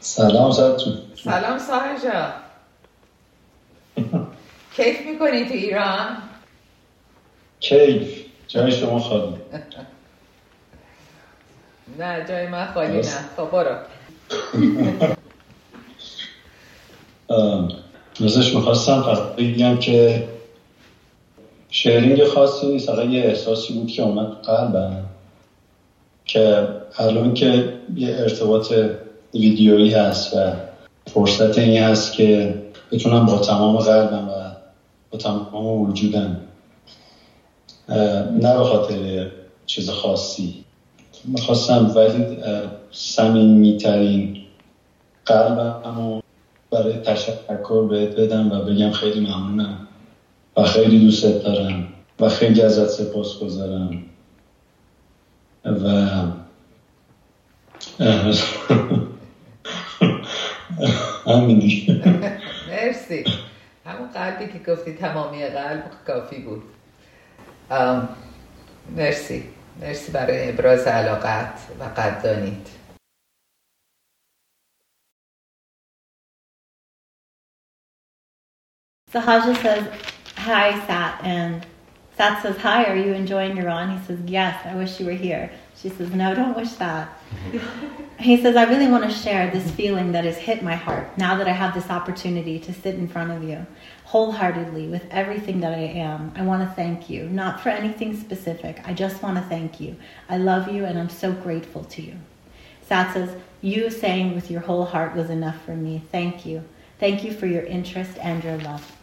سلام ساعتون. سلام ساهر جان. کیف میکنی تو ایران؟ کیف جای شما خالی. نه جای من خالی نه. خب برو. ازش میخواستم فقط بگم که شیرینگ خاصی نیست، فقط یه احساسی بود که اومد قلبم که الان که یه ارتباط ویدیویی هست و فرصت این هست که بتونم با تمام قلبم و با تمام وجودم، نه به خاطر چیز خاصی، میخواستم ولی صمیمی‌ترین قلبمو برای تشکر بهت بدم و بگم خیلی ممنونم و خیلی دوستت دارم و خیلی ازت سپاسگزارم و همین دیگه. مرسی. همون قلبی که گفتی تمامی قلب کافی بود. مرسی برای ابراز علاقت و قدردانیت. Sahaja says, hi, Sat. And Sat says, hi, are you enjoying Iran? He says, yes, I wish you were here. She says, no, don't wish that. He says, I really want to share this feeling that has hit my heart now that I have this opportunity to sit in front of you wholeheartedly with everything that I am. I want to thank you, not for anything specific. I just want to thank you. I love you and I'm so grateful to you. Sat says, you saying with your whole heart was enough for me. Thank you. Thank you for your interest and your love.